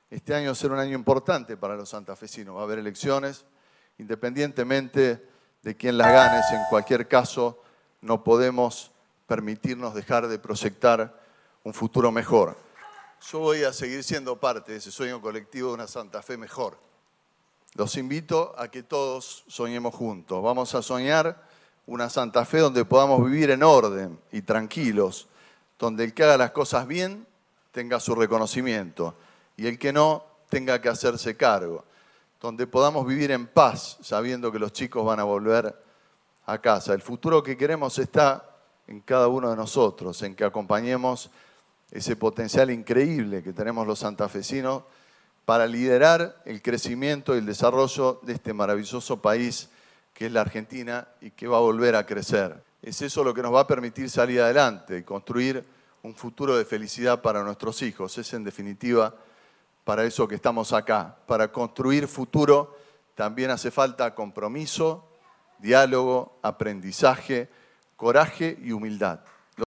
Este año será un año importante para los santafesinos. Va a haber elecciones, independientemente de quién las gane. En cualquier caso, no podemos permitirnos dejar de proyectar un futuro mejor. Yo voy a seguir siendo parte de ese sueño colectivo de una Santa Fe mejor. Los invito a que todos soñemos juntos. Vamos a soñar una Santa Fe donde podamos vivir en orden y tranquilos, donde el que haga las cosas bien tenga su reconocimiento y el que no tenga que hacerse cargo, donde podamos vivir en paz sabiendo que los chicos van a volver a casa. El futuro que queremos está en cada uno de nosotros, en que acompañemos ese potencial increíble que tenemos los santafesinos para liderar el crecimiento y el desarrollo de este maravilloso país que es la Argentina y que va a volver a crecer. Es eso lo que nos va a permitir salir adelante y construir un futuro de felicidad para nuestros hijos. Es en definitiva para eso que estamos acá. Para construir futuro también hace falta compromiso, diálogo, aprendizaje, coraje y humildad.